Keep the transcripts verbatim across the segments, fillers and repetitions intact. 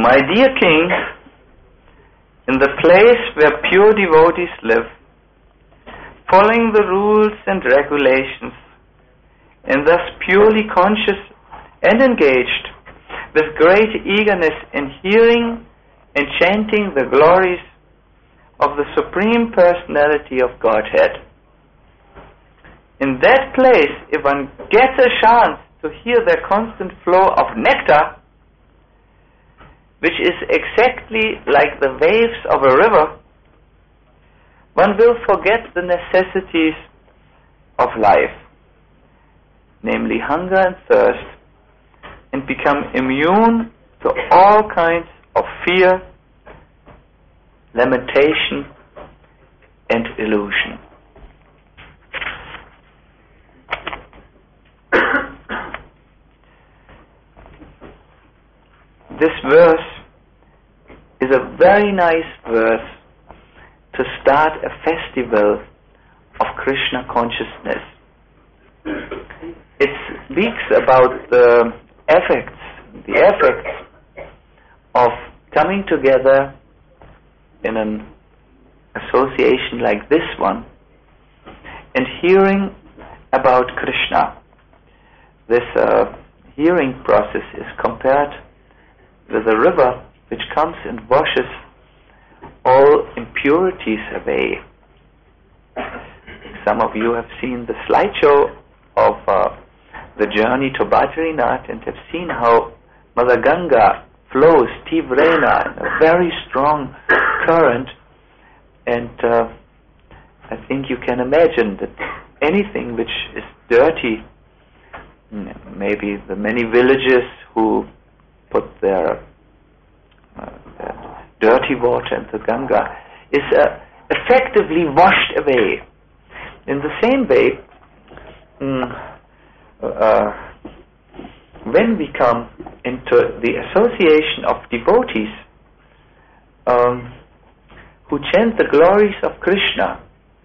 My dear king, in the place where pure devotees live, following the rules and regulations, and thus purely conscious and engaged with great eagerness in hearing and chanting the glories of the Supreme Personality of Godhead. In that place, if one gets a chance to hear the constant flow of nectar, which is exactly like the waves of a river, one will forget the necessities of life, namely hunger and thirst, and become immune to all kinds of fear, lamentation, and illusion. This verse is a very nice verse to start a festival of Krishna consciousness. It speaks about the effects, the effects of coming together in an association like this one and hearing about Krishna. This uh, hearing process is compared with a river which comes and washes all impurities away. Some of you have seen the slideshow of uh, the journey to Badrinath and have seen how Mother Ganga flows Tivrena in a very strong current, and uh, I think you can imagine that anything which is dirty, maybe the many villages who put their, uh, their dirty water into Ganga, is uh, effectively washed away. In the same way, mm, uh, when we come into the association of devotees um, who chant the glories of Krishna,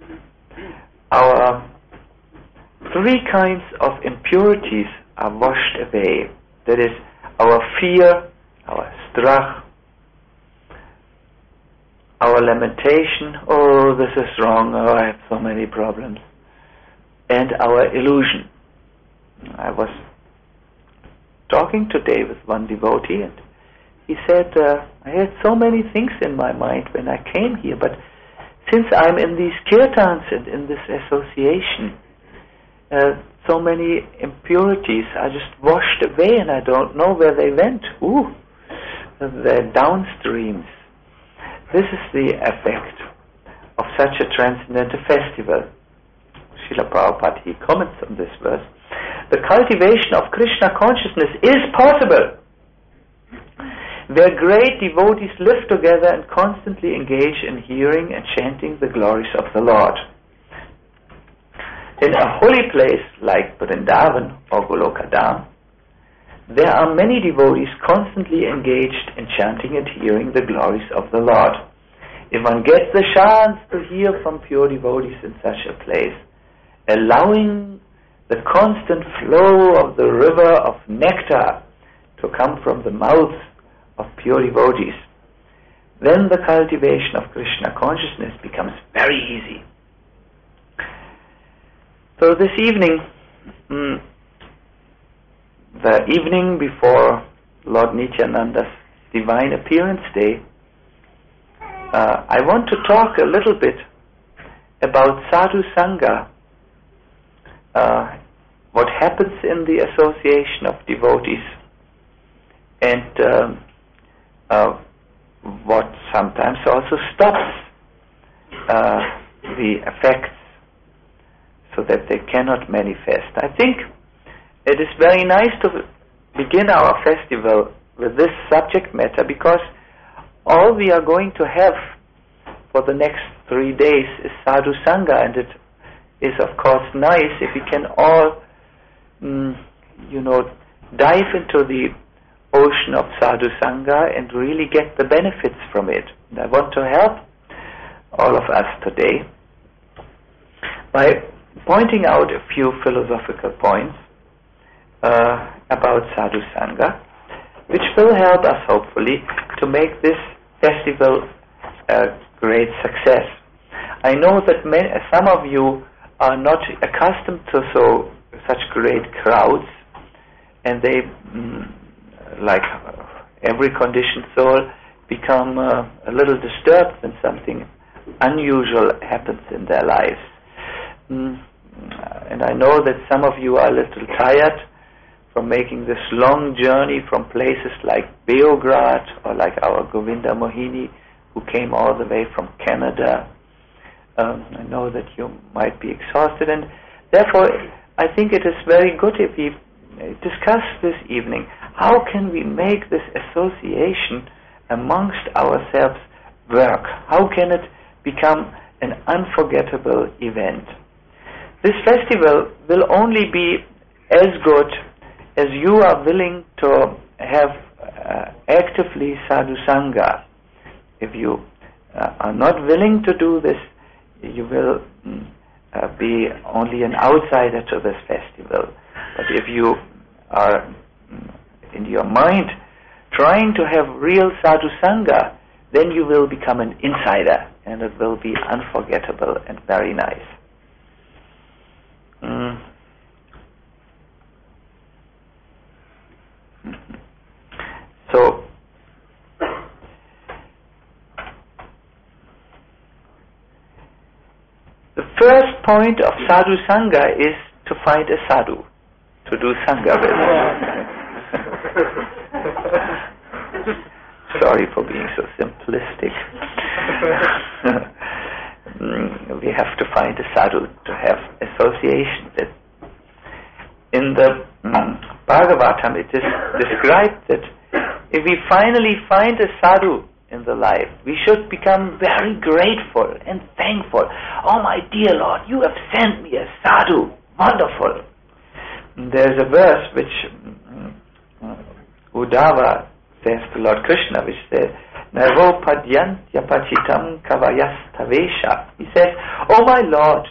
our three kinds of impurities are washed away. That is, our fear, our strach, our lamentation, oh, this is wrong, oh, I have so many problems, and our illusion. I was talking today with one devotee, and he said, uh, I had so many things in my mind when I came here, but since I'm in these kirtans and in this association, uh, so many impurities are just washed away and I don't know where they went. Ooh, they're downstreams. This is the effect of such a transcendental festival. Srila Prabhupada, he comments on this verse. The cultivation of Krishna consciousness is possible where great devotees live together and constantly engage in hearing and chanting the glories of the Lord. In a holy place like Vrindavan or Golokadam, there are many devotees constantly engaged in chanting and hearing the glories of the Lord. If one gets the chance to hear from pure devotees in such a place, allowing the constant flow of the river of nectar to come from the mouths of pure devotees, then the cultivation of Krishna consciousness becomes very easy. So this evening, mm, the evening before Lord Nityananda's Divine Appearance Day, uh, I want to talk a little bit about Sadhu Sangha, uh, what happens in the association of devotees, and uh, uh, what sometimes also stops uh, the effects so that they cannot manifest. I think it is very nice to begin our festival with this subject matter, because all we are going to have for the next three days is Sadhu Sangha, and it is of course nice if we can all, mm, you know, dive into the ocean of Sadhu Sangha and really get the benefits from it. And I want to help all of us today by pointing out a few philosophical points uh, about Sadhu Sangha, which will help us hopefully to make this festival a great success. I know that many, some of you are not accustomed to so such great crowds, and they, mm, like every conditioned soul, become uh, a little disturbed when something unusual happens in their lives. Mm, and I know that some of you are a little tired from making this long journey from places like Beograd or like our Govinda Mohini, who came all the way from Canada. Um, I know that you might be exhausted, and therefore I think it is very good if we discuss this evening how can we make this association amongst ourselves work. How can it become an unforgettable event? This festival will only be as good as you are willing to have uh, actively sadhu sangha. If you uh, are not willing to do this, you will mm, uh, be only an outsider to this festival. But if you are mm, in your mind trying to have real sadhu sangha, then you will become an insider, and it will be unforgettable and very nice. Mm. So, the first point of sadhu sangha is to find a sadhu to do sangha with. Sorry for being so simplistic. We have to find a sadhu to have association with. In the um, Bhagavatam, it is described that if we finally find a sadhu in the life, we should become very grateful and thankful. Oh my dear Lord, you have sent me a sadhu. Wonderful. And there's a verse which um, Uddhava says to Lord Krishna, which says, Navo padyantya pachitam kavayastavesha. He says, oh my Lord,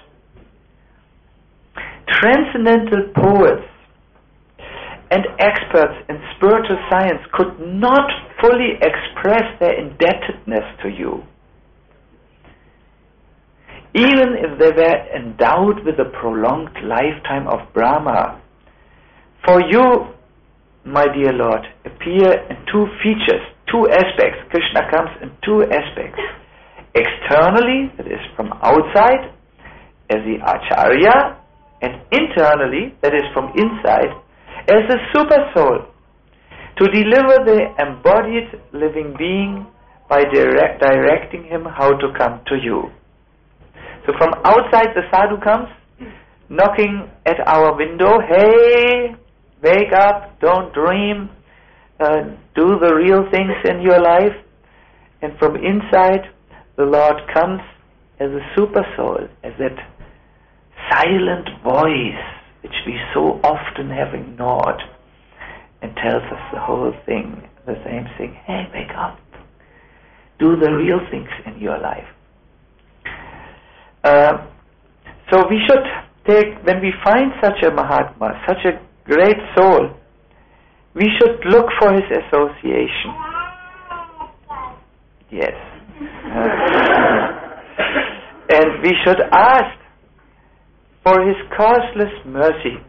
transcendental poets and experts in spiritual science could not fully express their indebtedness to you. Even if they were endowed with a prolonged lifetime of Brahma, for you, my dear Lord, appear in two features, two aspects. Krishna comes in two aspects. Externally, that is from outside, as the Acharya, and internally, that is from inside, as the super soul, to deliver the embodied living being by direct, directing him how to come to you. So from outside the sadhu comes, knocking at our window, hey, wake up, don't dream, uh, do the real things in your life. And from inside, the Lord comes as a super soul, as that silent voice which we so often have ignored, and tells us the whole thing, the same thing. Hey, wake up. Do the real things in your life. Uh, so we should take, when we find such a Mahatma, such a great soul, we should look for his association. Yes. And we should ask for his causeless mercy.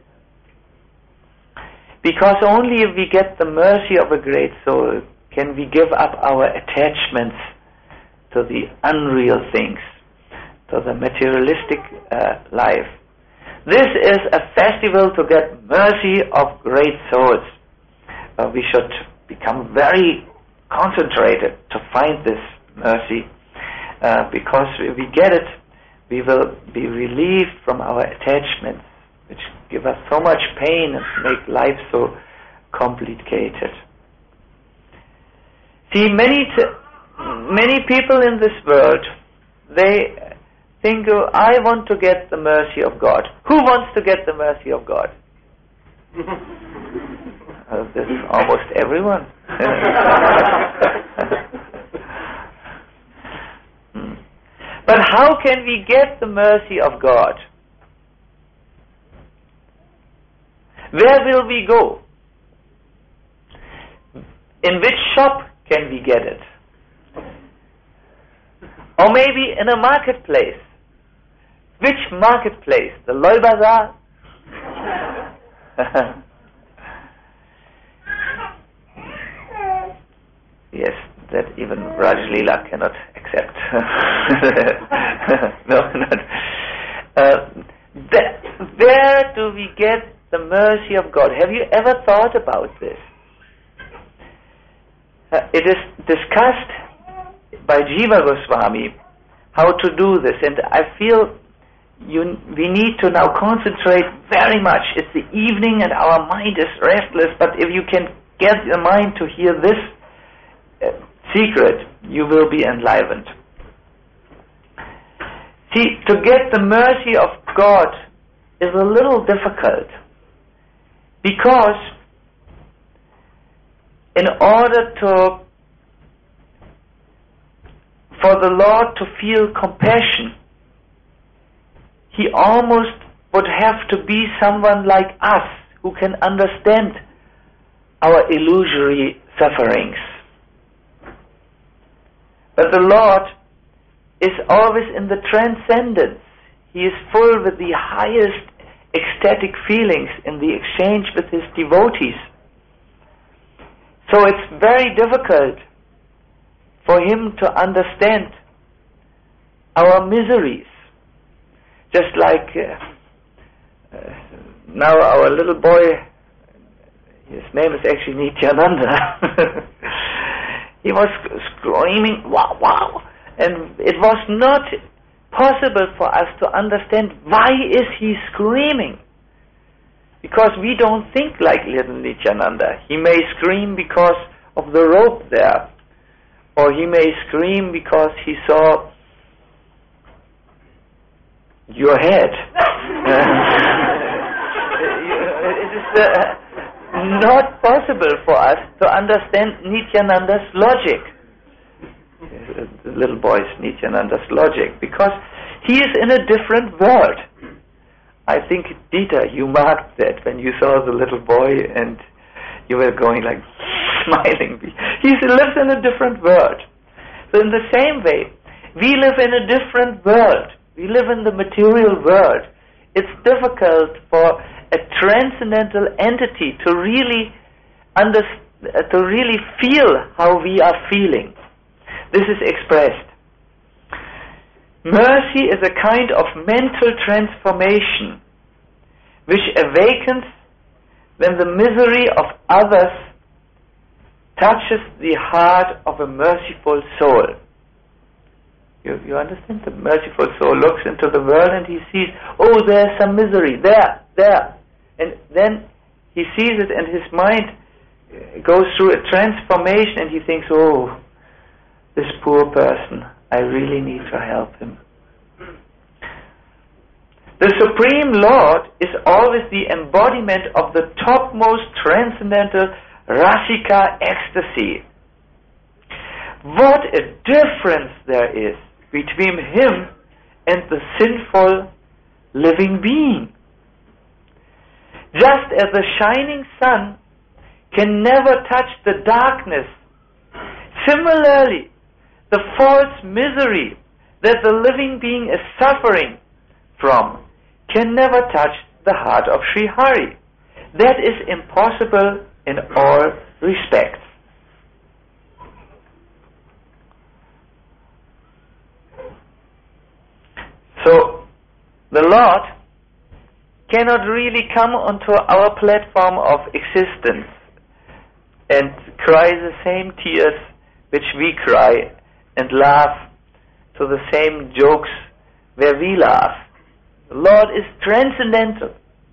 Because only if we get the mercy of a great soul can we give up our attachments to the unreal things, to the materialistic uh, life. This is a festival to get mercy of great souls. Uh, we should become very concentrated to find this mercy, uh, because if we get it, we will be relieved from our attachments, which give us so much pain and make life so complicated. See, many t- many people in this world, they think, oh, I want to get the mercy of God. Who wants to get the mercy of God? uh, this is almost everyone. But how can we get the mercy of God? Where will we go? In which shop can we get it? Or maybe in a marketplace. Which marketplace? The Loi Bazaar? Yes, that even Raj Leela cannot accept. No, not. Uh, th- where do we get the mercy of God? Have you ever thought about this? Uh, it is discussed by Jiva Goswami how to do this, and I feel you, we need to now concentrate very much. It's the evening and our mind is restless, but if you can get your mind to hear this uh, secret, you will be enlivened. See, to get the mercy of God is a little difficult, because in order to for the Lord to feel compassion, He almost would have to be someone like us who can understand our illusory sufferings. But the Lord is always in the transcendence. He is full with the highest ecstatic feelings in the exchange with His devotees. So it's very difficult for Him to understand our miseries. Just like uh, uh, now our little boy, his name is actually Nityananda, he was screaming, wow, wow, and it was not possible for us to understand why is he screaming. Because we don't think like little Nityananda. He may scream because of the rope there, or he may scream because he saw your head. It is uh, not possible for us to understand Nityananda's logic, the little boy's Nityananda's logic, because he is in a different world. I think, Dieter, you marked that when you saw the little boy and you were going like smiling. He lives in a different world. So in the same way, we live in a different world. We live in the material world. It's difficult for a transcendental entity to really under, to really feel how we are feeling. This is expressed. Mercy is a kind of mental transformation which awakens when the misery of others touches the heart of a merciful soul. You, you understand? The merciful soul looks into the world and he sees, oh, there's some misery, there, there. And then he sees it and his mind goes through a transformation and he thinks, oh, this poor person, I really need to help him. The Supreme Lord is always the embodiment of the topmost transcendental Rasika ecstasy. What a difference there is between him and the sinful living being. Just as the shining sun can never touch the darkness, similarly, the false misery that the living being is suffering from can never touch the heart of Sri Hari. That is impossible in all respects. So, the Lord cannot really come onto our platform of existence and cry the same tears which we cry and laugh to the same jokes where we laugh. The Lord is transcendental.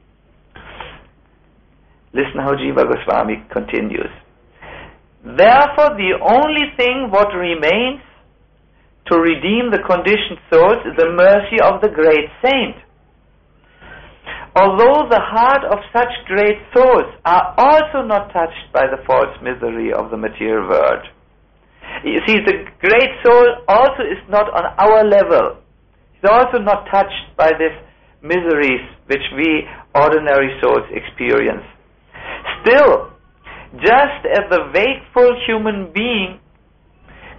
Listen how Jiva Goswami continues. Therefore, the only thing what remains to redeem the conditioned souls is the mercy of the great saint. Although the heart of such great souls are also not touched by the false misery of the material world. You see, the great soul also is not on our level. He's also not touched by these miseries which we ordinary souls experience. Still, just as the wakeful human being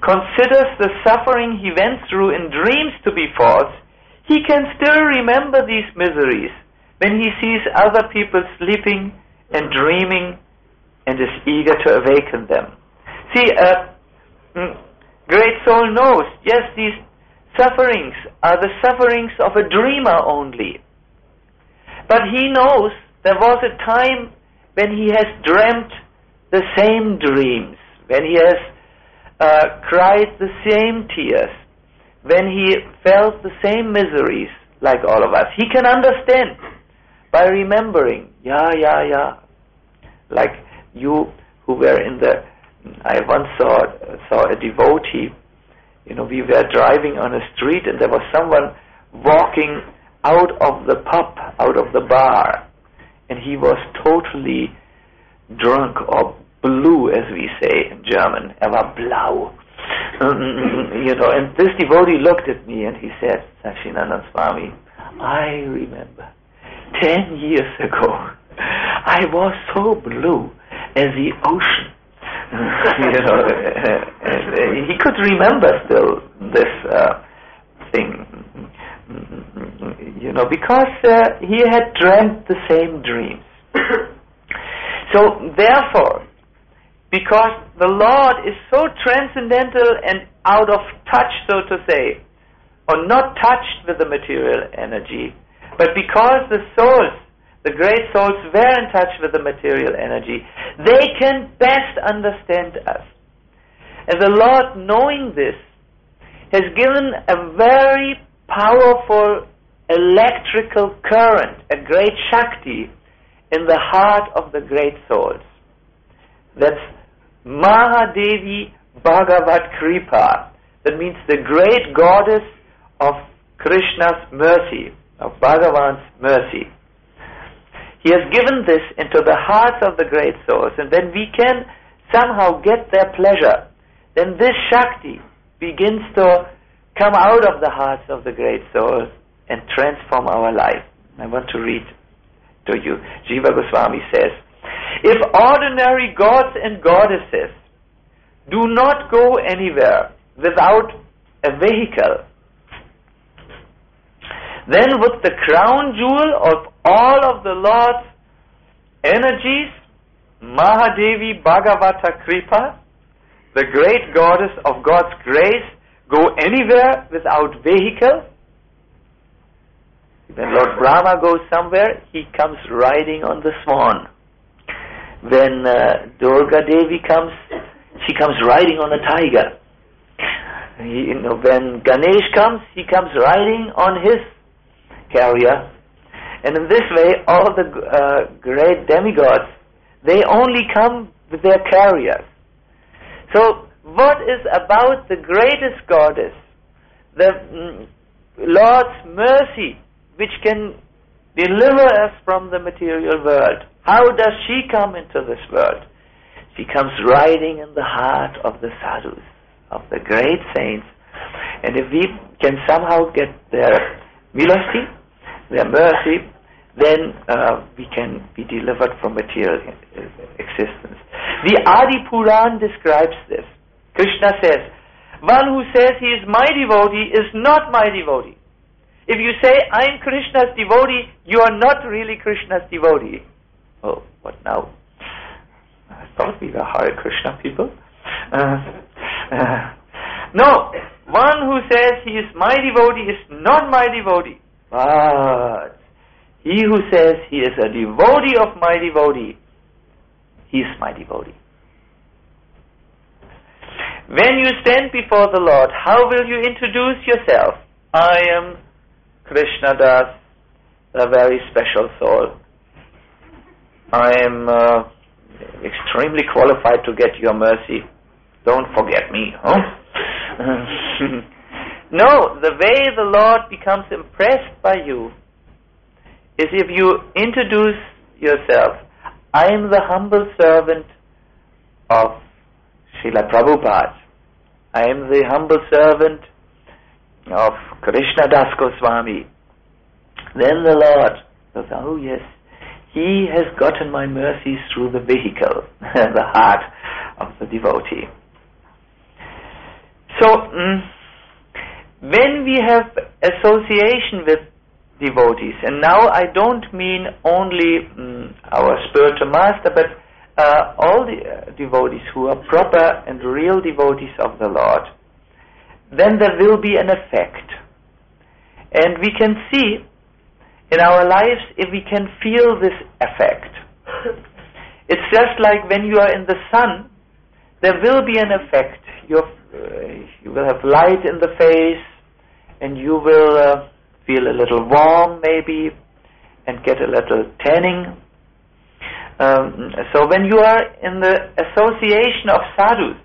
considers the suffering he went through in dreams to be false, he can still remember these miseries when he sees other people sleeping and dreaming and is eager to awaken them. See, a great soul knows, yes, these sufferings are the sufferings of a dreamer only. But he knows there was a time when he has dreamt the same dreams, when he has uh, cried the same tears, when he felt the same miseries like all of us. He can understand by remembering, yeah, yeah, yeah. Like you who were in the, I once saw, saw a devotee, you know, we were driving on a street and there was someone walking out of the pub, out of the bar, and he was totally drunk or blue, as we say in German. Er war blau. You know, and this devotee looked at me and he said, Sakshinananda Swami, I remember ten years ago I was so blue as the ocean. You know, and he could remember still this uh, thing, you know, because uh, he had dreamt the same dreams. So therefore, because the Lord is so transcendental and out of touch, so to say, or not touched with the material energy, but because the souls, the great souls, were in touch with the material energy, they can best understand us. And the Lord, knowing this, has given a very powerful electrical current, a great Shakti, in the heart of the great souls. That's Mahadevi Bhagavat Kripa. That means the great goddess of Krishna's mercy, of Bhagavan's mercy. He has given this into the hearts of the great souls, and when we can somehow get their pleasure, then this Shakti begins to come out of the hearts of the great souls and transform our life. I want to read to you. Jiva Goswami says, if ordinary gods and goddesses do not go anywhere without a vehicle, then would the crown jewel of all of the Lord's energies, Mahadevi Bhagavata Kripa, the great goddess of God's grace, go anywhere without vehicle? When Lord Brahma goes somewhere, he comes riding on the swan. When uh, Durga Devi comes, she comes riding on a tiger. He, you know, when Ganesh comes, he comes riding on his carrier. And in this way, all the uh, great demigods, they only come with their carriers. So, what is about the greatest goddess, the mm, Lord's mercy, which can deliver us from the material world? How does she come into this world? She comes riding in the heart of the sadhus, of the great saints. And if we can somehow get their milosти, their mercy, then uh, we can be delivered from material existence. The Adi Puran describes this. Krishna says, one who says he is my devotee is not my devotee. If you say, I am Krishna's devotee, you are not really Krishna's devotee. Oh, what now? I thought we were Hare Krishna people. Uh, uh, no, one who says he is my devotee is not my devotee. But he who says he is a devotee of my devotee, he is my devotee. When you stand before the Lord, how will you introduce yourself? I am Krishna Das, a very special soul. I am uh, extremely qualified to get your mercy. Don't forget me, huh? No, the way the Lord becomes impressed by you is if you introduce yourself. I am the humble servant of Srila Prabhupada. I am the humble servant of Krishna Das Goswami. Then the Lord says, oh yes, he has gotten my mercies through the vehicle, the heart of the devotee. So, mm, when we have association with devotees, and now I don't mean only mm, our spiritual master, but uh, all the uh, devotees who are proper and real devotees of the Lord, then there will be an effect. And we can see in our lives if we can feel this effect. It's just like when you are in the sun, there will be an effect. You're, uh, you will have light in the face, and you will uh, feel a little warm maybe, and get a little tanning. Um, so when you are in the association of sadhus,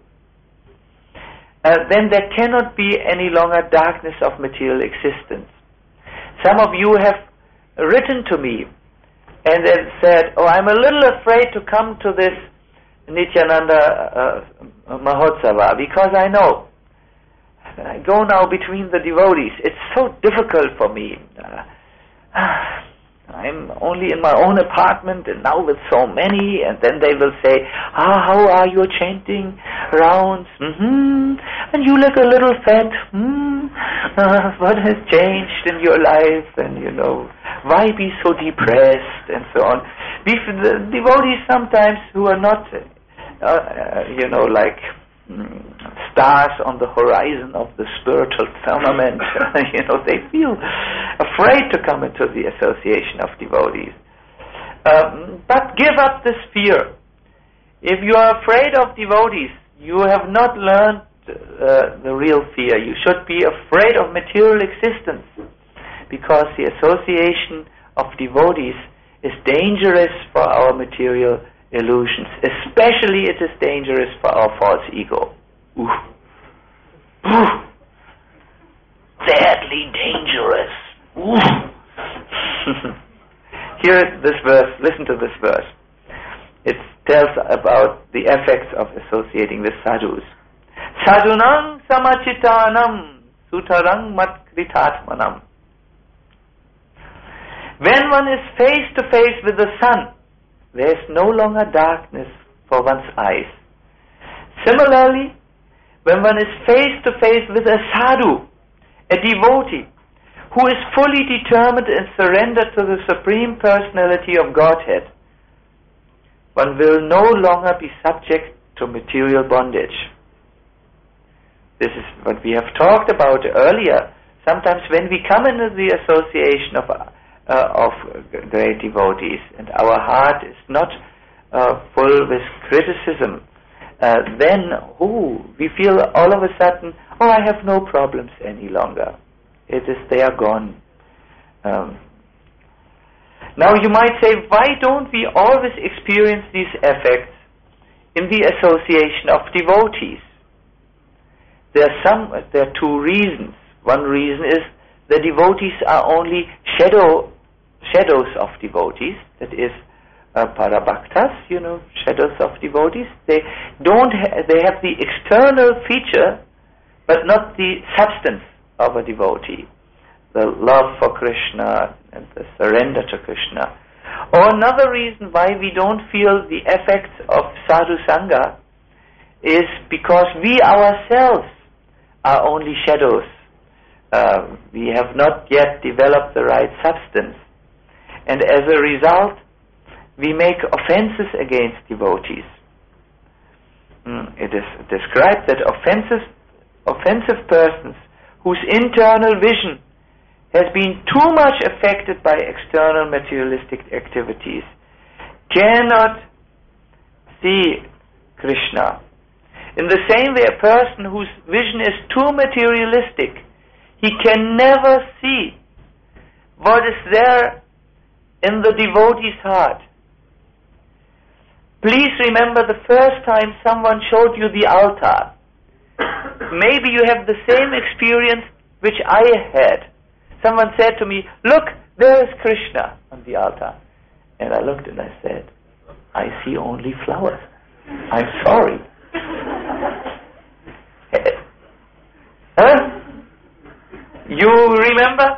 uh, then there cannot be any longer darkness of material existence. Some of you have written to me and have said, oh, I'm a little afraid to come to this Nityananda uh, Mahotsava because I know I go now between the devotees. It's so difficult for me. Uh, I'm only in my own apartment and now with so many, and then they will say, ah, how are you chanting rounds? Mm-hmm. And you look a little fat. Hmm. Uh, what has changed in your life? And you know, why be so depressed? And so on. We, the devotees sometimes who are not, uh, uh, you know, like mm, stars on the horizon of the spiritual firmament, you know, they feel afraid to come into the association of devotees. Um, but give up this fear. If you are afraid of devotees, you have not learned uh, the real fear. You should be afraid of material existence, because the association of devotees is dangerous for our material illusions. Especially it is dangerous for our false ego. Ooh. Ooh. Deadly dangerous. Ooh. Here is this verse. Listen to this verse. It tells about the effects of associating with sadhus. Sadhunam samachitanam sutarang matkritatmanam. When one is face to face with the sun, there is no longer darkness for one's eyes. Similarly, when one is face to face with a sadhu, a devotee, who is fully determined and surrendered to the Supreme Personality of Godhead, one will no longer be subject to material bondage. This is what we have talked about earlier. Sometimes when we come into the association of uh, of great devotees, and our heart is not uh, full with criticism, uh, then ooh, we feel all of a sudden, oh, I have no problems any longer. It is, they are gone. Um, now you might say, why don't we always experience these effects in the association of devotees? There are some, there are two reasons. One reason is the devotees are only shadow, shadows of devotees. That is, uh, parabhaktas, you know, shadows of devotees. They don't. Ha- they have the external feature, but not the substance of a devotee. The love for Krishna and the surrender to Krishna. Or another reason why we don't feel the effects of sadhu sangha is because we ourselves are only shadows. Uh, we have not yet developed the right substance. And as a result, we make offenses against devotees. Mm, it is described that offensive, offensive persons whose internal vision has been too much affected by external materialistic activities cannot see Krishna. In the same way, a person whose vision is too materialistic, he can never see what is there in the devotee's heart. Please remember the first time someone showed you the altar. Maybe you have the same experience which I had. Someone said to me, look, there is Krishna on the altar. And I looked and I said, I see only flowers. I'm sorry. Huh? You remember?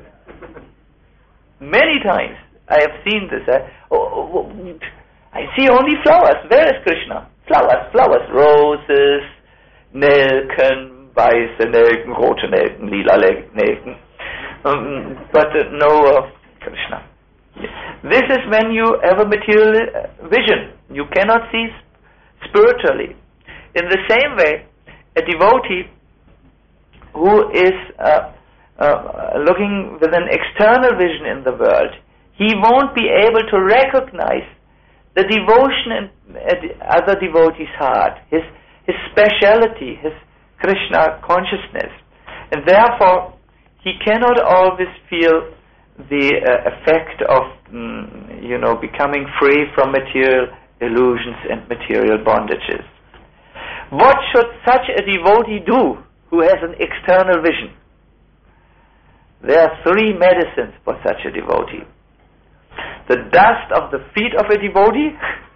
Many times I have seen this. Uh, oh, oh, oh, I see only flowers. Where is Krishna? Flowers, flowers, roses, nelken, weiße Nelken, rote Nelken, lila Nelken, um, but uh, no uh, Krishna. This is when you have a material uh, vision. You cannot see spiritually. In the same way, a devotee who is uh, uh, looking with an external vision in the world, he won't be able to recognize the devotion in uh, other devotees' heart, his his speciality, his Krishna consciousness, and therefore he cannot always feel the uh, effect of mm, you know becoming free from material illusions and material bondages. What should such a devotee do who has an external vision? There are three medicines for such a devotee. The dust of the feet of a devotee,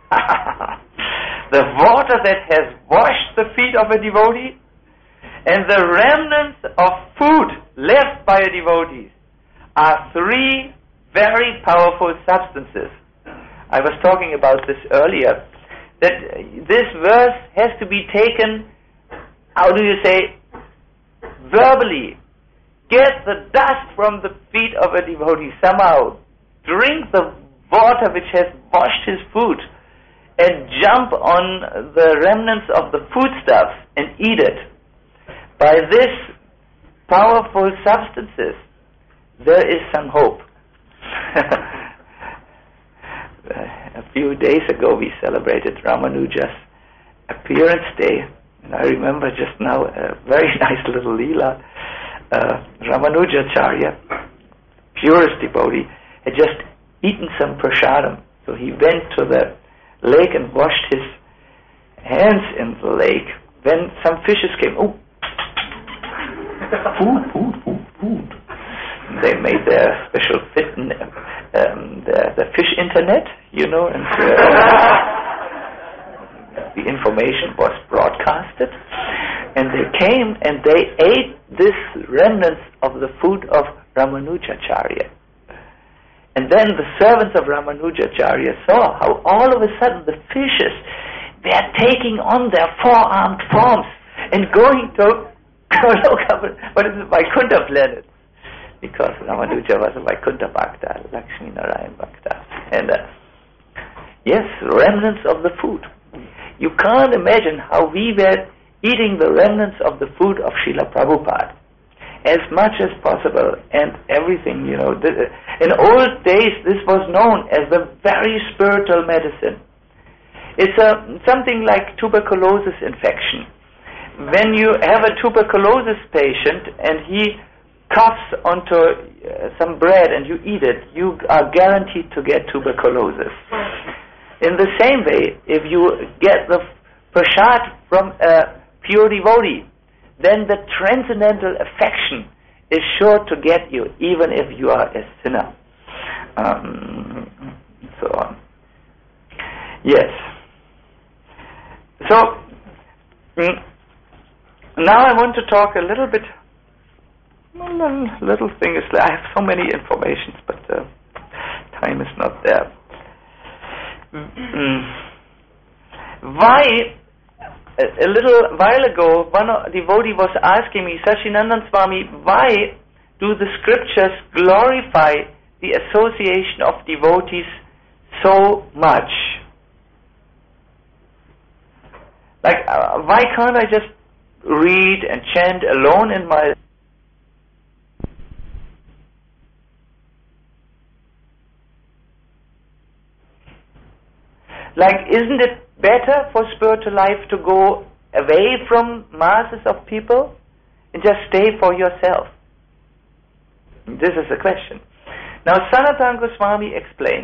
the water that has washed the feet of a devotee, and the remnants of food left by a devotee are three very powerful substances. I was talking about this earlier, that this verse has to be taken, how do you say, verbally. Get the dust from the feet of a devotee somehow. Drink the water which has washed his food and jump on the remnants of the foodstuffs and eat it. By this powerful substances, there is some hope. A few days ago we celebrated Ramanuja's appearance day, and I remember just now a very nice little leela. Uh, Ramanujacharya, purest devotee, had just eaten some prasadam, so he went to the lake and washed his hands in the lake. Then some fishes came. Oh, food, food, food, food. They made their special fit, um, the, the fish internet, you know, and uh, the information was broadcasted. And they came and they ate this remnants of the food of Ramanujacharya. And then the servants of Ramanujacharya saw how all of a sudden the fishes, they are taking on their four-armed forms and going to what is it, Vaikuntha planet. Because Ramanuja was a Vaikuntha Bhakta, Lakshmi Narayan Bhakta. And uh, yes, remnants of the food. You can't imagine how we were eating the remnants of the food of Srila Prabhupada as much as possible, and everything, you know. Th- in old days, this was known as the very spiritual medicine. It's a, something like tuberculosis infection. When you have a tuberculosis patient and he coughs onto uh, some bread and you eat it, you are guaranteed to get tuberculosis. In the same way, if you get the prasad from a pure devotee, then the transcendental affection is sure to get you, even if you are a sinner. Um, so on. Yes. So, mm, now I want to talk a little bit, well, little thing is, I have so many informations, but uh, time is not there. Mm. Why, a, a little while ago, one devotee was asking me, Sachinandan Swami, why do the scriptures glorify the association of devotees so much? Like, uh, why can't I just read and chant alone in my Like, isn't it better for spiritual life to go away from masses of people and just stay for yourself? This is the question. Now, Sanatana Goswami explains,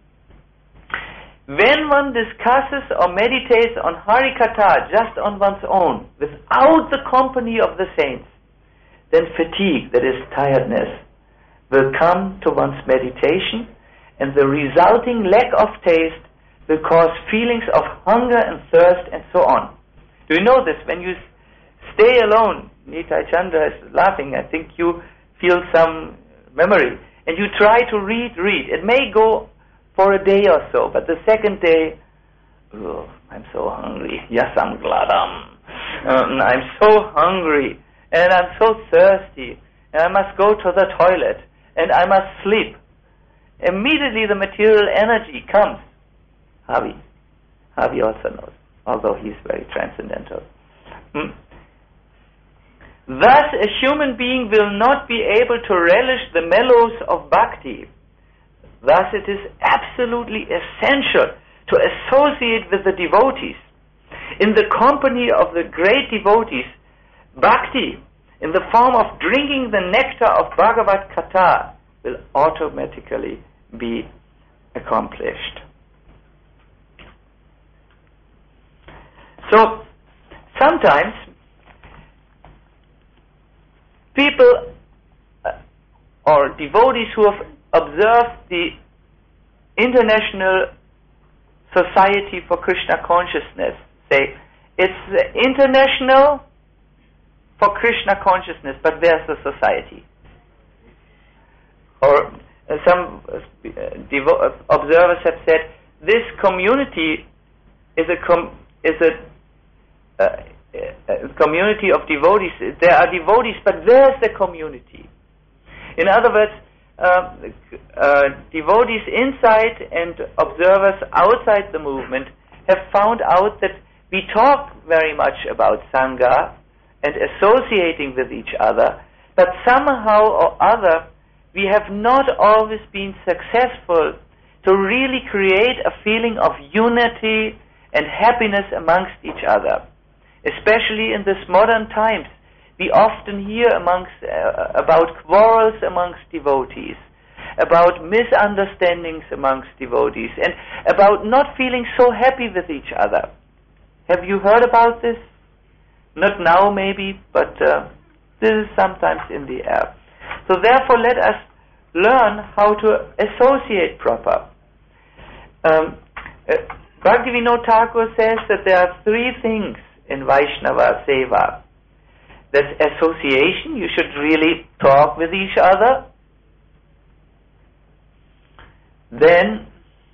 when one discusses or meditates on Harikatha just on one's own, without the company of the saints, then fatigue, that is tiredness, will come to one's meditation, and the resulting lack of taste will cause feelings of hunger and thirst and so on. Do you know this? When you stay alone, Nitai Chandra is laughing, I think you feel some memory, and you try to read, read. It may go for a day or so, but the second day, oh, I'm so hungry. Yasam gladam. Um, I'm so hungry. and I'm so thirsty, and I must go to the toilet, and I must sleep. Immediately the material energy comes. Harvey. Harvey also knows, although he's very transcendental. Hmm? Thus, a human being will not be able to relish the mellows of bhakti. Thus, it is absolutely essential to associate with the devotees. In the company of the great devotees, bhakti, in the form of drinking the nectar of Bhagavad Katha, will automatically be accomplished. So, sometimes people uh, or devotees who have observed the International Society for Krishna Consciousness say, it's international for Krishna consciousness, but where's the society? Or uh, some uh, devo- uh, observers have said, this community is a com- is a uh, a community of devotees. There are devotees, but where's the community? In other words, uh, uh, devotees inside and observers outside the movement have found out that we talk very much about Sangha and associating with each other, but somehow or other we have not always been successful to really create a feeling of unity and happiness amongst each other. Especially in this modern times, we often hear amongst, uh, about quarrels amongst devotees, about misunderstandings amongst devotees, and about not feeling so happy with each other. Have you heard about this? Not now maybe, but uh, this is sometimes in the air. So therefore let us learn how to associate proper. Um, uh, Bhaktivinoda Thakur says that there are three things in Vaishnava Seva. That's association. You should really talk with each other. Then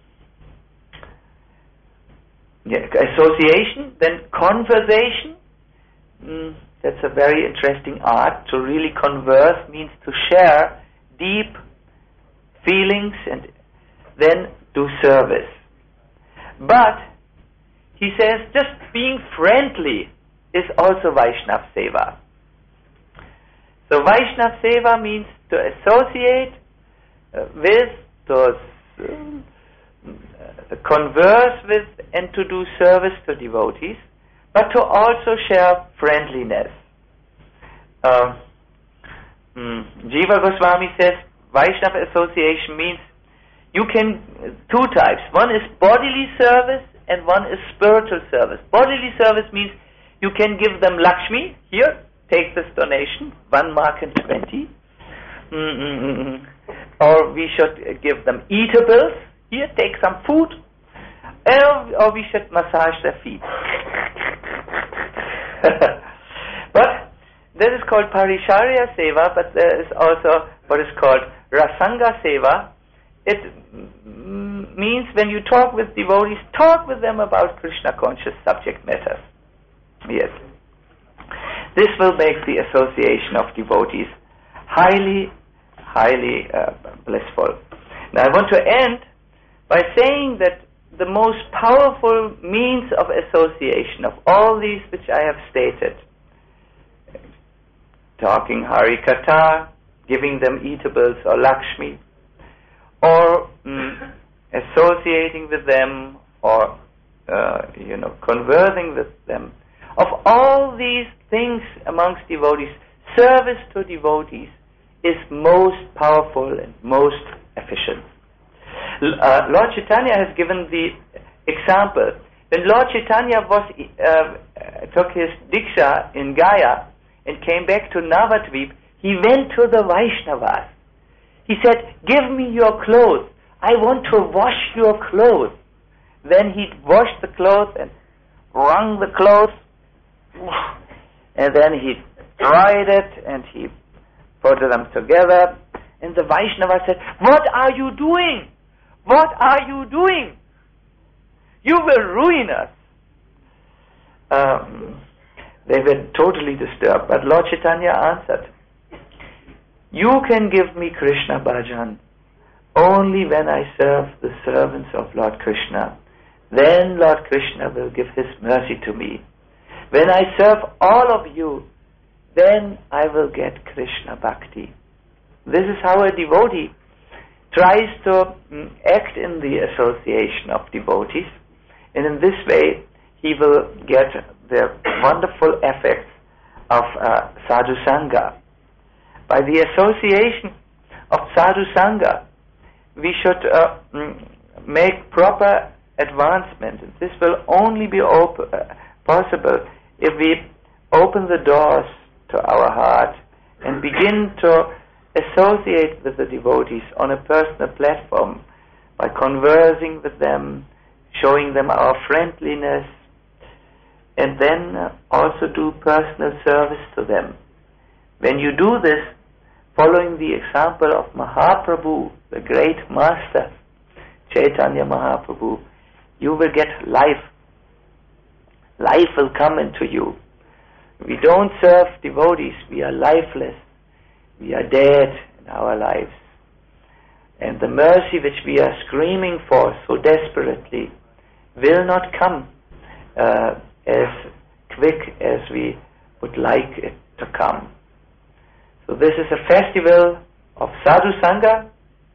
yeah, association, then conversation. Mm, that's a very interesting art. To really converse means to share deep feelings and then do service. But he says just being friendly is also Vaishnava Seva. So Vaishnava Seva means to associate uh, with, to uh, converse with, and to do service to devotees, but to also share friendliness. Uh, mm, Jiva Goswami says Vaishnava association means you can, uh, two types. One is bodily service and one is spiritual service. Bodily service means you can give them Lakshmi. Here, take this donation, one mark and twenty. Mm-mm-mm. Or we should give them eatables. Here, take some food. Or, or we should massage their feet. But this is called Paricharya Seva, but there is also what is called Rasanga Seva. It mm, means when you talk with devotees, talk with them about Krishna conscious subject matters. Yes. This will make the association of devotees highly, highly uh, blissful. Now I want to end by saying that the most powerful means of association of all these which I have stated, talking Hari Katha, giving them eatables or Lakshmi, or mm, associating with them, or uh, you know, conversing with them. Of all these things amongst devotees, service to devotees is most powerful and most efficient. Uh, Lord Chaitanya has given the example. When Lord Chaitanya was uh, took his Diksha in Gaya and came back to Navadvip, he went to the Vaishnavas. He said, give me your clothes. I want to wash your clothes. Then he washed the clothes and wrung the clothes. And then he dried it and he put them together. And the Vaishnava said, what are you doing? What are you doing? You will ruin us. Um, They were totally disturbed. But Lord Chaitanya answered, you can give me Krishna bhajan only when I serve the servants of Lord Krishna. Then Lord Krishna will give his mercy to me. When I serve all of you, then I will get Krishna bhakti. This is how a devotee tries to mm, act in the association of devotees, and in this way he will get the wonderful effects of uh, sadhu sangha. By the association of sadhu sangha, we should uh, mm, make proper advancement. This will only be op- uh, possible if we open the doors to our heart and begin to associate with the devotees on a personal platform by conversing with them, showing them our friendliness, and then also do personal service to them. When you do this, following the example of Mahaprabhu, the great master, Chaitanya Mahaprabhu, you will get life. Life will come into you. We don't serve devotees, we are lifeless. We are dead in our lives. And the mercy which we are screaming for so desperately will not come uh, as quick as we would like it to come. So this is a festival of Sadhu Sangha.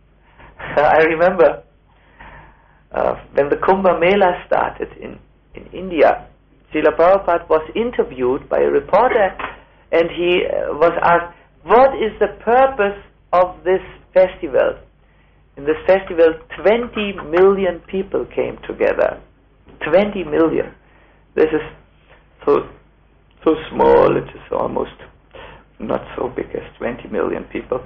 I remember uh, when the Kumbh Mela started in, in India, Srila Prabhupada was interviewed by a reporter, and he uh, was asked, what is the purpose of this festival? In this festival, twenty million people came together. twenty million. This is so so small, it is almost not so big as twenty million people.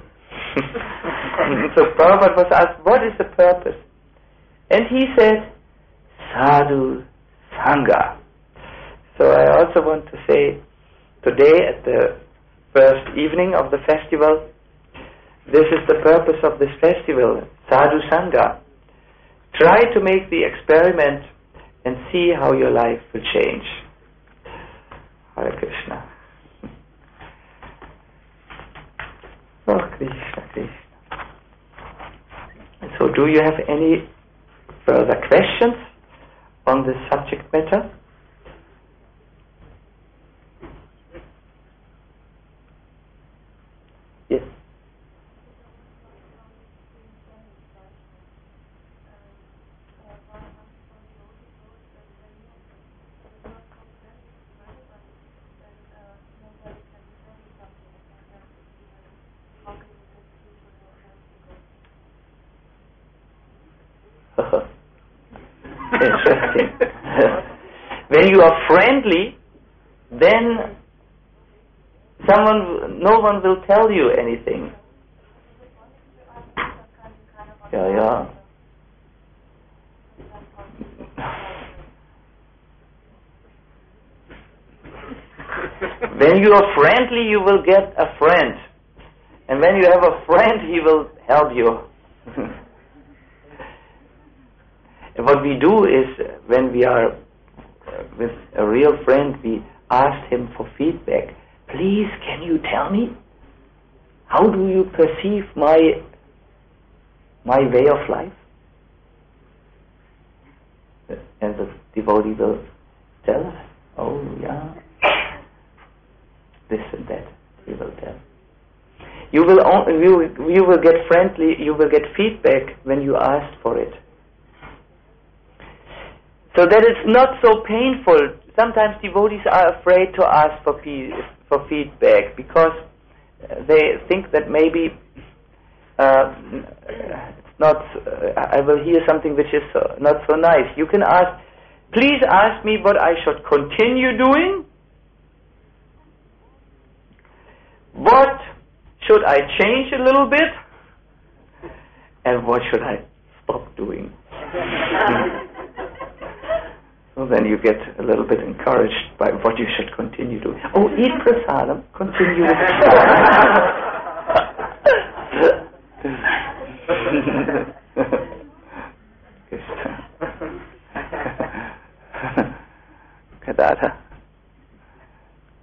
So Prabhupada was asked, what is the purpose? And he said, Sadhu Sangha. So I also want to say, today at the first evening of the festival, this is the purpose of this festival, Sadhu Sangha. Try to make the experiment and see how your life will change. Hare Krishna. Oh, Krishna, Krishna. So do you have any further questions on this subject matter? Yes. Interesting. When you are friendly, then someone, no one will tell you anything. Yeah, yeah. When you are friendly, you will get a friend. And when you have a friend, he will help you. And what we do is, when we are with a real friend, we ask him for feedback. Please, can you tell me, how do you perceive my my way of life? And the devotee will tell us, oh yeah, this and that, he will tell. You will, you, you will get friendly, you will get feedback when you ask for it. So that it's not so painful. Sometimes devotees are afraid to ask for for feedback because they think that maybe uh, it's not. Uh, I will hear something which is uh, not so nice. You can ask, please ask me what I should continue doing. What should I change a little bit? And what should I stop doing? So then you get a little bit encouraged by what you should continue doing. Oh, eat prasadam, continue with Kadata.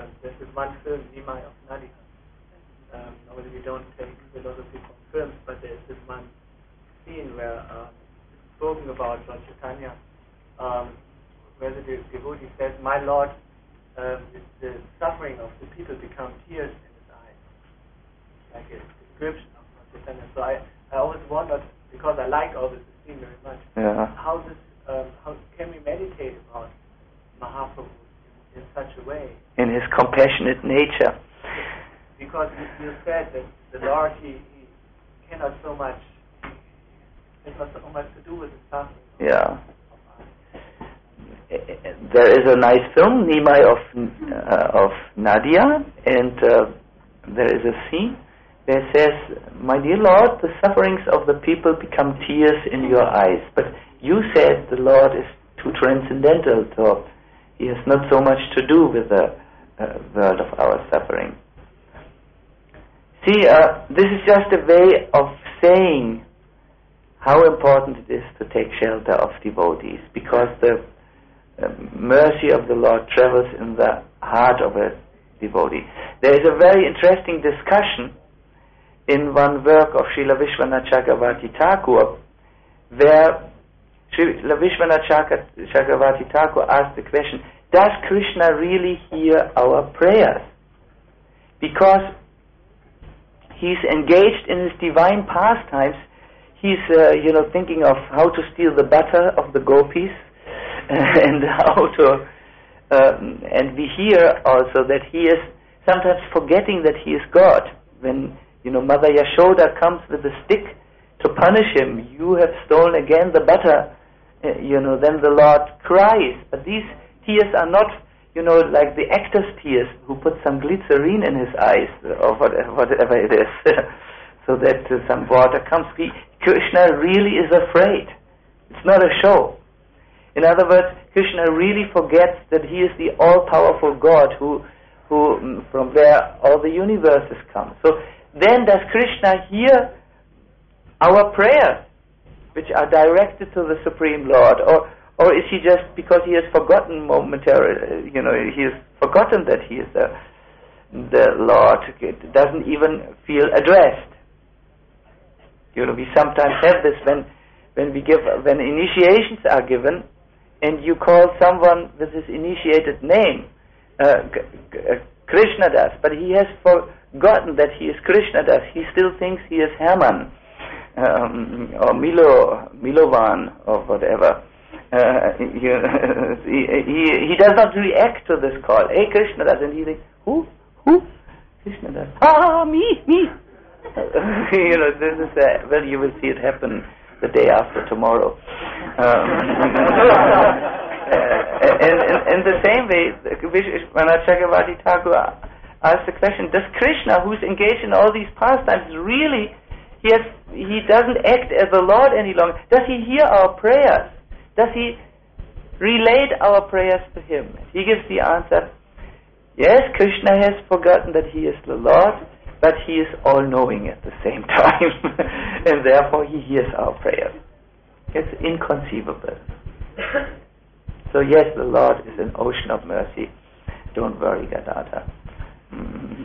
there's this one film, Nimai of Nadia. Um, normally we don't take philosophy from films, but there's this one scene where um, it's spoken about Lord Chaitanya, um, where the de- devotee says, "My Lord, uh, the suffering of the people become tears in his eyes," like a description of Lord Chaitanya. So I, I always wondered, because I like all this scene very much, yeah. how this, um, how can we meditate about Mahaprabhu in, in such a way? In his compassionate nature. Because you, you said that the Lord, he, he cannot so much, it has not so much to do with the suffering. Yeah. There is a nice film, Nimai of uh, of Nadia, and uh, there is a scene where it says, "My dear Lord, the sufferings of the people become tears in your eyes." But you said the Lord is too transcendental, so he has not so much to do with the uh, world of our suffering. See, uh, this is just a way of saying how important it is to take shelter of devotees, because the uh, mercy of the Lord travels in the heart of a devotee. There is a very interesting discussion in one work of Srila Vishwanath Chakravarti Thakur, where Srila Vishwanath Chakravarti Thakur asked the question, does Krishna really hear our prayers? Because he's engaged in his divine pastimes. He's, uh, you know, thinking of how to steal the butter of the gopis, and how to, um, and we hear also that he is sometimes forgetting that he is God. When, you know, Mother Yashoda comes with a stick to punish him, "You have stolen again the butter," uh, you know, then the Lord cries. But these tears are not, you know, like the actor's tears who put some glycerine in his eyes, or whatever, whatever it is, so that uh, some water comes. He, Krishna really is afraid. It's not a show. In other words, Krishna really forgets that he is the all-powerful God who, who, from where all the universes come. So then does Krishna hear our prayers, which are directed to the Supreme Lord, or or is he just, because he has forgotten momentarily, you know, he has forgotten that he is the, the Lord, doesn't even feel addressed? You know, we sometimes have this when when we give, when initiations are given, and you call someone with his initiated name, uh, Krishnadas, but he has forgotten that he is Krishnadas. He still thinks he is Herman, um, or Milo, Milovan, or whatever. Uh, he, he, he does not react to this call. Hey, Krishnadas, and he thinks, who? Who? Krishnadas. Ah, me, me. You know, this is a, well, you will see it happen the day after tomorrow. Um, uh, and in the same way, Vishwanath Chakravarti Thakur asked the question: does Krishna, who's engaged in all these pastimes, really, he has, he doesn't act as a Lord any longer? Does he hear our prayers? Does he relate our prayers to him? He gives the answer: yes, Krishna has forgotten that he is the Lord, but he is all-knowing at the same time, and therefore he hears our prayers. It's inconceivable. So yes, the Lord is an ocean of mercy. Don't worry, Gadadhar. Mm.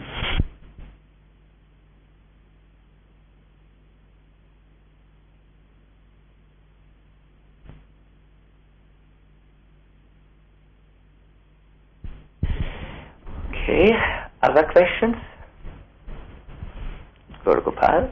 Okay, other questions? Go to Gopal.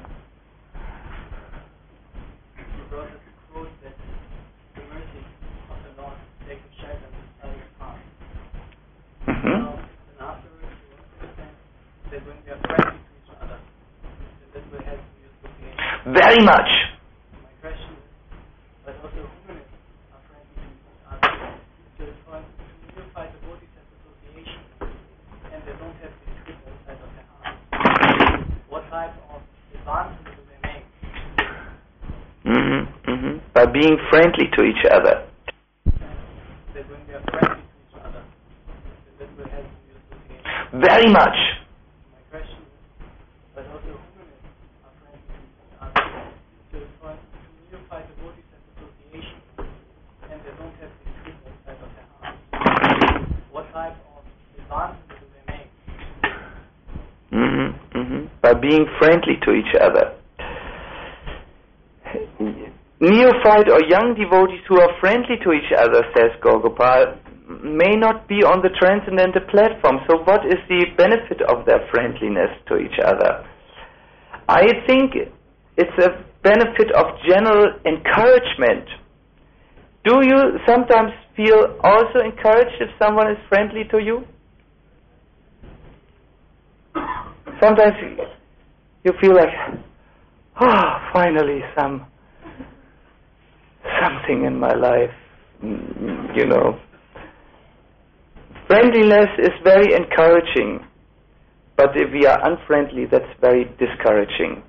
You brought us a quote that the mercy of the Lord takes shelter in the other's heart. Mm-hmm. Now, and afterwards, you understand that when we are friendly to each other, then that will help in your association. Very much. My question is, but also humanists are friendly to each other. So it's for instance, to unify the Bodhisattva association, and they don't have the truth outside of their heart. What type of advances do they make? Mm-hmm, mm-hmm. By being friendly to each other. That when we are friendly to each other, then that will help in your association. Very much. My question is, but also humanists are friendly to each other. So it's for instance, to unify the Bodhisattva association, and they don't have the truth outside of their heart. What type of advances do they make? by being friendly to each other. Neophyte or young devotees who are friendly to each other, says Gaura Gopal, may not be on the transcendental platform. So what is the benefit of their friendliness to each other? I think it's a benefit of general encouragement. Do you sometimes feel also encouraged if someone is friendly to you? Sometimes you feel like, oh, finally some something in my life, you know. Friendliness is very encouraging, but if we are unfriendly, that's very discouraging.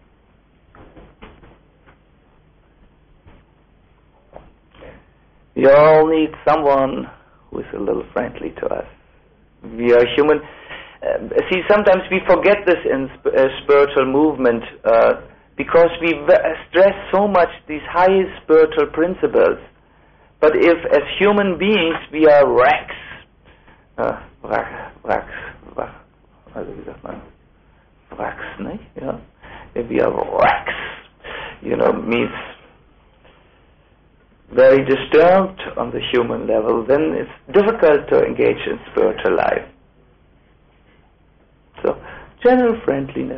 We all need someone who is a little friendly to us. We are human. Uh, see, sometimes we forget this in sp- uh, spiritual movement uh, because we v- stress so much these high spiritual principles. But if, as human beings, we are wrecks, uh, wrecks, wrecks, also wie sagt man, wrecks, nicht? Yeah. If we are wrecks, you know, means very disturbed on the human level, then it's difficult to engage in spiritual life. So, general friendliness.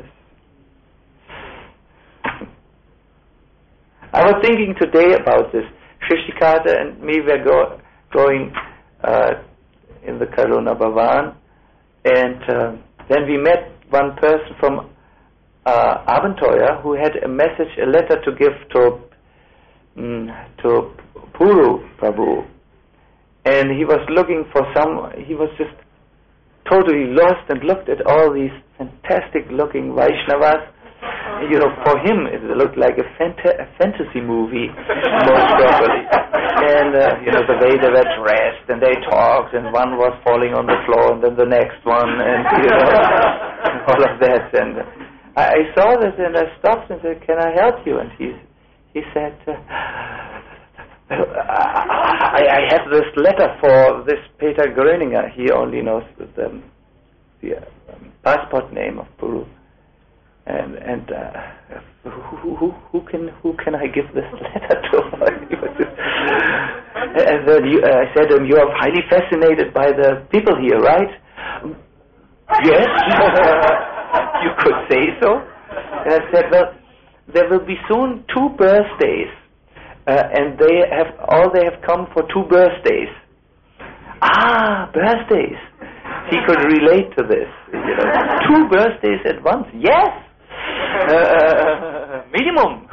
I was thinking today about this. Shrishtikata and me were go, going uh, in the Karuna Bhavan, and uh, then we met one person from uh, Avantoya who had a message, a letter to give to mm, to Puru Prabhu, and he was looking for some. He was just totally lost and looked at all these fantastic-looking Vaishnavas. You know, for him it looked like a, fanta- a fantasy movie, most probably. And, uh, you know, the way they were dressed, and they talked, and one was falling on the floor, and then the next one, and, you know, all of that. And I, I saw this, and I stopped and said, can I help you? And he, he said, uh, I, I have this letter for this Peter Gröninger. He only knows the, the um, passport name of Puru. And and uh, who, who who can who can I give this letter to? And then you, uh, I said to him, you are highly fascinated by the people here, right? Yes, you could say so. And I said, well, there will be soon two birthdays, uh, and they have all they have come for two birthdays. Ah, birthdays. He could relate to this. You know, two birthdays at once. Yes. Uh, minimum.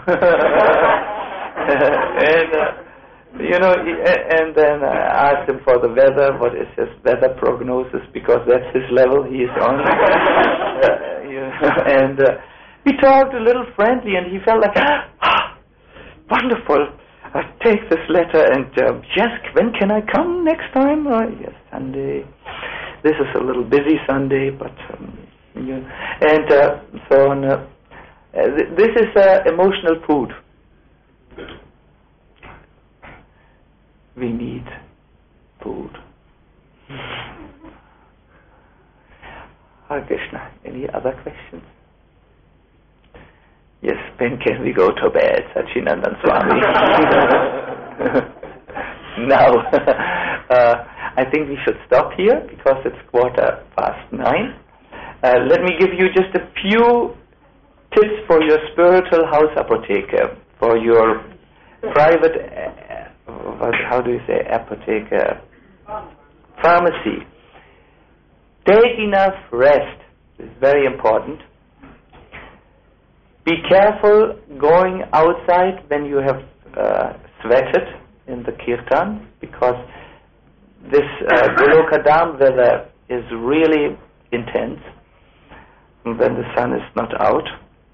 and uh, you know, and then I asked him for the weather. What is his weather prognosis? Because that's his level he is on. uh, you know, and uh, we talked a little friendly, and he felt like, ah, wonderful. I take this letter, and uh, yes, when can I come next time? Uh, yes, Sunday. This is a little busy Sunday, but um, you know, and uh, so on. Uh, Uh, th- this is uh, emotional food. We need food. Hare Krishna. Any other questions? Yes, when can we go to bed, Sachinandan Swami? Now, uh, I think we should stop here because it's quarter past nine. Uh, let me give you just a few tips for your spiritual house apotheker, for your private, uh, how do you say, apotheker, pharmacy. Take enough rest. This is very important. Be careful going outside when you have uh, sweated in the kirtan, because this uh, Golokadam weather is really intense when the sun is not out.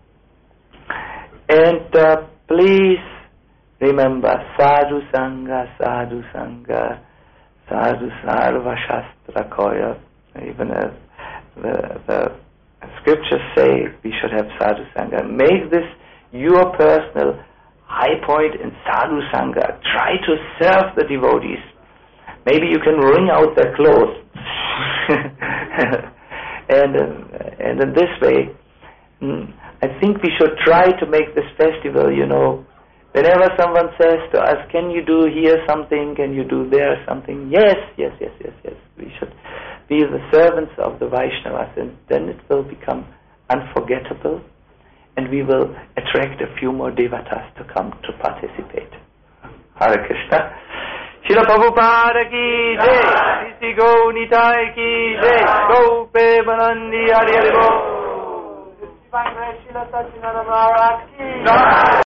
And uh, please remember, sadhu sangha, sadhu sangha, sadhu sarva shastra koya. Even uh, the, the scriptures say we should have sadhu sangha. Make this your personal high point in sadhu sangha. Try to serve the devotees. Maybe you can wring out their clothes. and, uh, and in this way, Mm. I think we should try to make this festival, you know, whenever someone says to us, can you do here something, can you do there something? Yes, yes, yes, yes, yes. We should be the servants of the Vaishnavas, and then it will become unforgettable, and we will attract a few more devatas to come to participate. Hare Krishna. Srila Prabhupada ki jai, Sri Gaur Nitai ki jai, Gaur Premanandi Hari Hari Bol. Srila Satyanarayana Maharaj ki jai.